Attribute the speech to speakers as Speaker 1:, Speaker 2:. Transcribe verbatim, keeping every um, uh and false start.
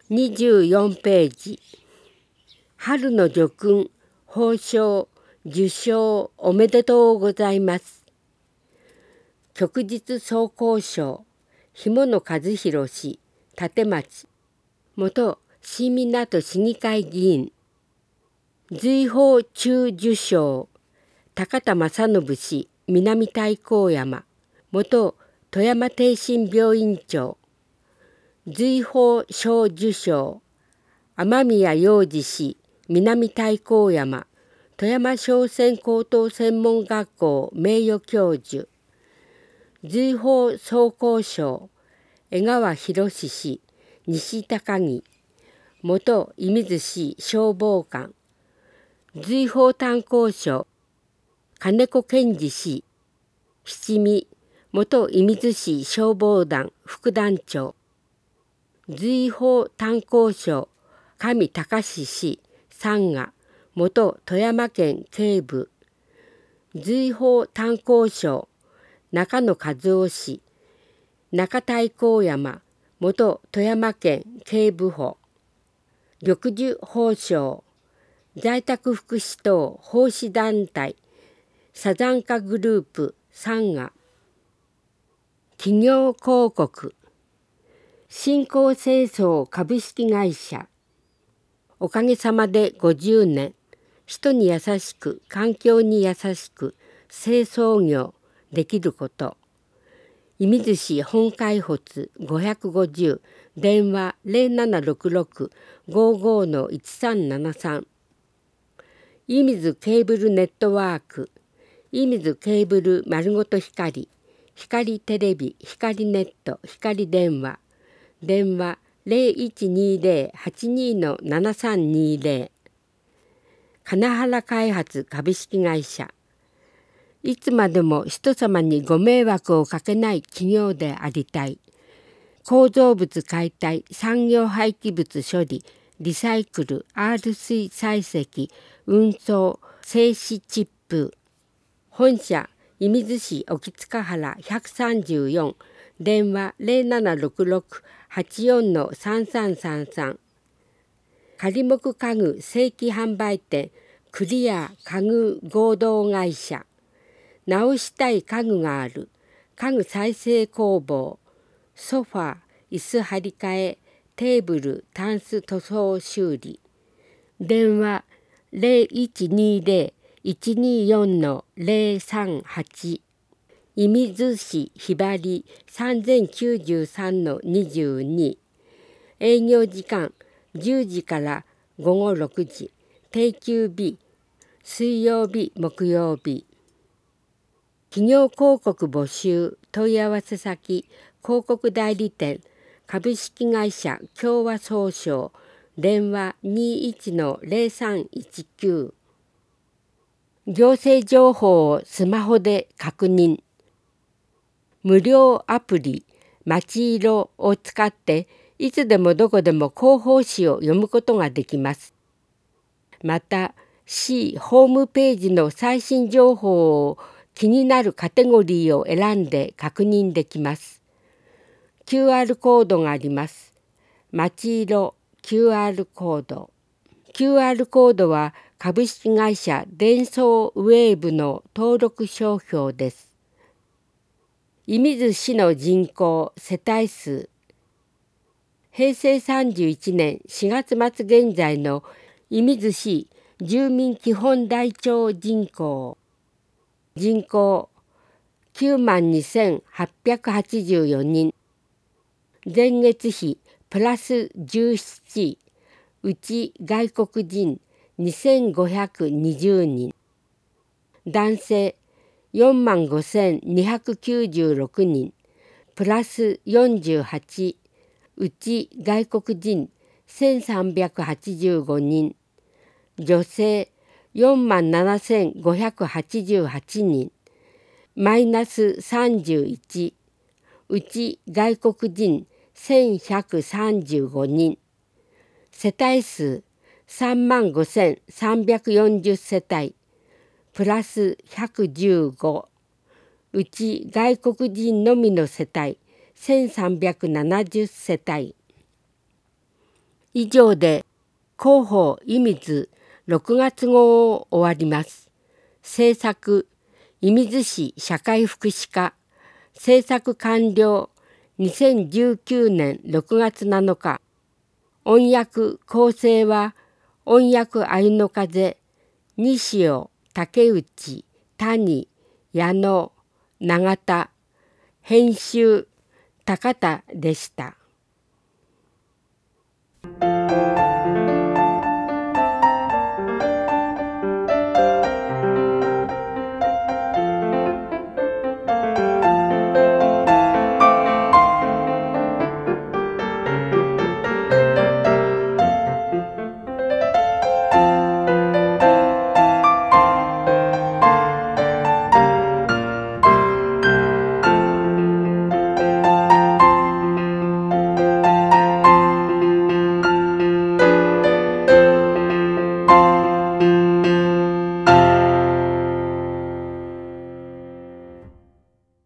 Speaker 1: にじゅうよんページ。春の叙勲、褒章、受章おめでとうございます。旭日総工賞、紐野和弘氏、立町、元新湊市議会議員。随宝中受賞、高田正信氏、南太閤山、元富山逓信病院長。随宝小受賞、雨宮洋二氏、南太閤山、富山商船高等専門学校名誉教授。随宝総工賞、江川博氏、西高木、元射水市消防官。随宝炭鉱賞、金子健二氏、七味、元射水市消防団副団長。随宝炭鉱賞、上隆氏、三賀、元富山県警部。随宝炭鉱賞、中野和夫氏、中太閤山、元富山県警部補。緑樹褒章、在宅福祉等奉仕団体、サザンカグループ三賀。企業広告、新興清掃株式会社。おかげさまでごじゅうねん、人に優しく環境に優しく清掃業できること。射水市本開発ごひゃくごじゅう、電話 ゼロななろくろく ごーごーのいちさんななさん。射水ケーブルネットワーク、射水ケーブル丸ごと光、光テレビ、光ネット、光電話、電話 ゼロいちにゼロ はちにのななさんにゼロ。金原開発株式会社。いつまでも人様にご迷惑をかけない企業でありたい。構造物解体、産業廃棄物処理、リサイクル、アールシー 採石、運送、製紙チップ。本社、射水市沖塚原ひゃくさんじゅうよん、電話 ゼロななろくろく はちよんのさんさんさんさん。仮木家具正規販売店、クリア家具合同会社。直したい家具がある、家具再生工房。ソファー、椅子張り替え、テーブル、タンス塗装修理。電話 ゼロいちにゼロ いちによんのゼロさんはち。射水市ひばりさんぜんきゅうじゅうさんのにじゅうに。営業時間じゅうじからごごろくじ。定休日水曜日木曜日。企業広告募集問い合わせ先、広告代理店株式会社共和総商、電話 にいちのゼロさんいちきゅう。行政情報をスマホで確認。無料アプリまちいろを使っていつでもどこでも広報誌を読むことができます。また市ホームページの最新情報を気になるカテゴリーを選んで確認できます。キューアール コードがあります。まちいろ キューアール コード。キューアール コードは株式会社デンソーウェーブの登録商標です。射水市の人口世帯数。へいせいさんじゅういちねんしがつ末現在の射水市住民基本台帳人口。人口きゅうまんにせんはっぴゃくはちじゅうよにん。前月比プラスじゅうなな、うち外国人にせんごひゃくにじゅうにん。男性よんまんごせんにひゃくきゅうじゅうろくにん、プラスよんじゅうはち、うち外国人せんさんびゃくはちじゅうごにん。女性よんまんななせんごひゃくはちじゅうはちにん、マイナスさんじゅういち、うち外国人せんひゃくさんじゅうごにん。世帯数さんまんごせんさんびゃくよんじゅう世帯、プラスひゃくじゅうご、うち外国人のみの世帯せんさんびゃくななじゅう世帯。 以上で広報射水ろくがつ号を終わります。制作射水市社会福祉課。制作完了にせんじゅうきゅうねんろくがつなのか。音訳構成は音訳鮎の風、西尾、竹内、谷、矢野、永田。編集高田でした。